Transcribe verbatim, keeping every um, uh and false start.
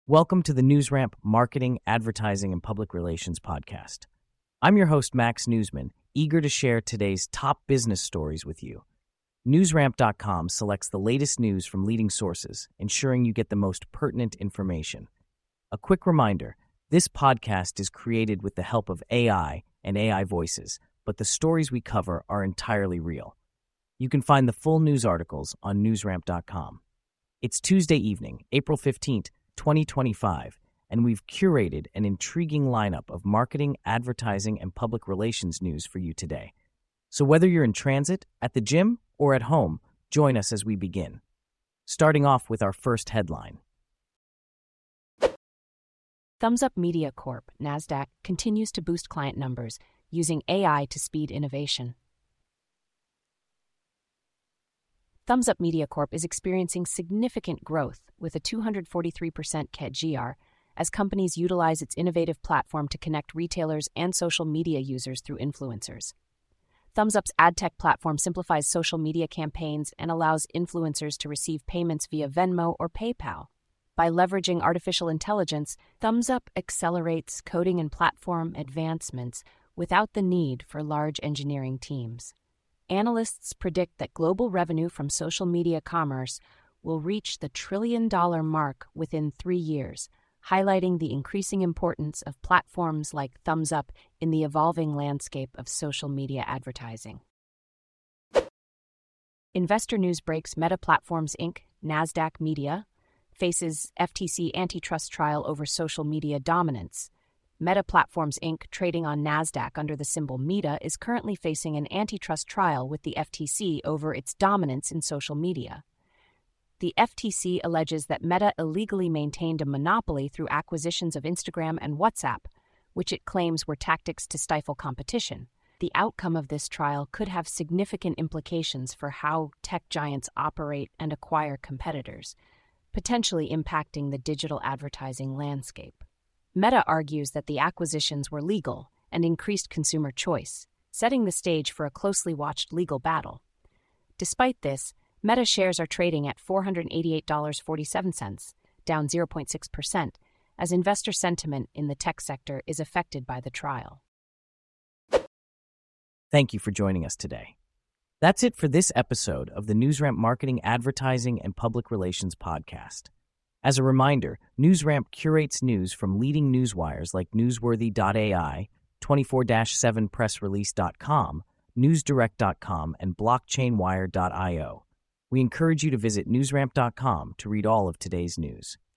Welcome to the NewsRamp Marketing, Advertising, and Public Relations podcast. I'm your host, Max Newsman, eager to share today's top business stories with you. NewsRamp dot com selects the latest news from leading sources, ensuring you get the most pertinent information. A quick reminder, this podcast is created with the help of A I and A I voices, but the stories we cover are entirely real. You can find the full news articles on NewsRamp dot com. It's Tuesday evening, April fifteenth, twenty twenty-five, and we've curated an intriguing lineup of marketing, advertising, and public relations news for you today. So whether you're in transit, at the gym, or at home, join us as we begin. Starting off with our first headline. Thumbs Up Media Corp, NASDAQ, continues to boost client numbers using A I to speed innovation. Thumbs Up Media Corp is experiencing significant growth with a two hundred forty-three percent C A G R as companies utilize its innovative platform to connect retailers and social media users through influencers. Thumbs Up's ad tech platform simplifies social media campaigns and allows influencers to receive payments via Venmo or PayPal. By leveraging artificial intelligence, Thumbs Up accelerates coding and platform advancements without the need for large engineering teams. Analysts predict that global revenue from social media commerce will reach the trillion-dollar mark within three years, highlighting the increasing importance of platforms like Thumbs Up in the evolving landscape of social media advertising. Investor news breaks: Meta Platforms Incorporated, NASDAQ Media, faces F T C antitrust trial over social media dominance. Meta Platforms Incorporated, trading on NASDAQ under the symbol META, is currently facing an antitrust trial with the F T C over its dominance in social media. The F T C alleges that Meta illegally maintained a monopoly through acquisitions of Instagram and WhatsApp, which it claims were tactics to stifle competition. The outcome of this trial could have significant implications for how tech giants operate and acquire competitors, potentially impacting the digital advertising landscape. Meta argues that the acquisitions were legal and increased consumer choice, setting the stage for a closely watched legal battle. Despite this, Meta shares are trading at four hundred eighty-eight dollars and forty-seven cents, down zero point six percent, as investor sentiment in the tech sector is affected by the trial. Thank you for joining us today. That's it for this episode of the NewsRamp Marketing, Advertising, and Public Relations podcast. As a reminder, NewsRamp curates news from leading newswires like Newsworthy dot A I, twenty-four seven press release dot com, newsdirect dot com, and blockchain wire dot io. We encourage you to visit newsramp dot com to read all of today's news.